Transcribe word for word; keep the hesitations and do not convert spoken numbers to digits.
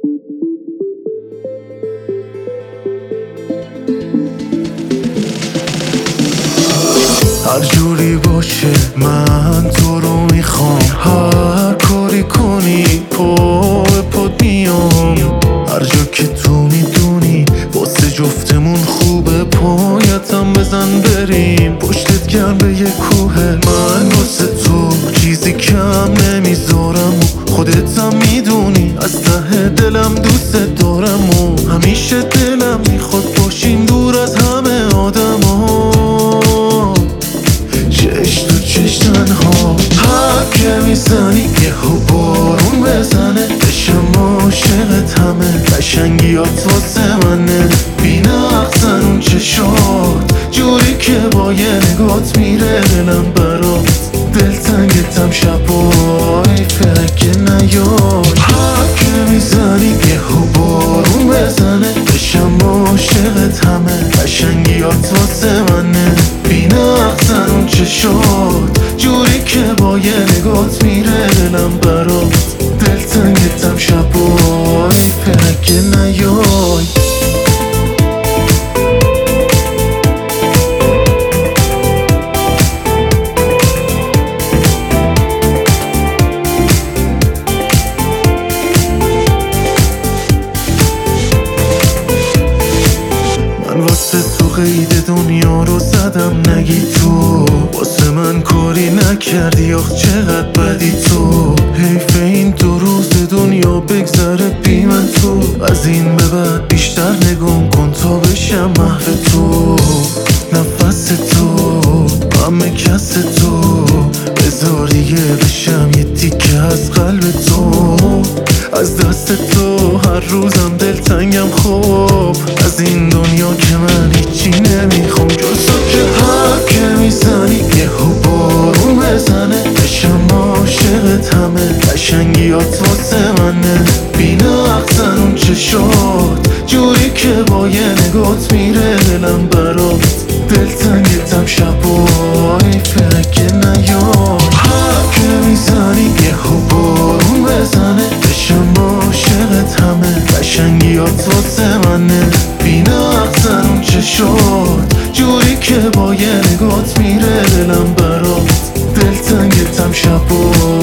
هر جوری باشه من تو رو میخوام، هر کاری کنی پا پاد میام، هر جا که تو میدونی واسه جفتمون خوبه، پایتم بزن بریم پشتت گرم به یه کوه. من واسه تو چیزی کم نمیذارم و خودتم میدونی از ته دلم دوست دارم و همیشه دلم میخواد باشیم دور از همه آدم ها، چش تو چش تنها. هر که میزنی یه بارون بزنه بشم عاشقت، همه قشنگیات واسه منه، بی نقصن اون چشات جوری که با یه نگات میره دلم برات، دلتنگتم شبای فکر نیای. هر که میزنی یه بارون بزنه بشم عاشقت، همه قشنگیات واسه منه، بی نقصن اون چشات جوری که با یه نگات میره دلم برات، دلتنگتم شبای فکر نیای. واسه تو قید دنیا رو زدم نگی تو، واسه من کاری نکردی آخ چقدر بدی تو، حیف این دو روز دنیا بگذره بی من تو، از این به بعد بیشتر نگم کن تا بشم محو تو، نفس تو همه کس تو، بذار دیگه بشم یه تیکه از قلب تو، از دست تو هر روزم دلتنگم خوب، از این دنیا که من هیچی نمیخوام جز تو، که هر که میزنی یه بارون بزنه بشم عاشقت، همه قشنگیات واسه منه، بی نقصن اون چشات جوری که با یه نگات میره دلم برات، دلتنگتم شبای فکر نیای. هر که میزنی یه بارون بزنه بشم عاشقت، همه قشنگیات واسه منه، بی نقصن اون چشات جوری که با یه نگات میره دلم برات، دلتنگتم شبای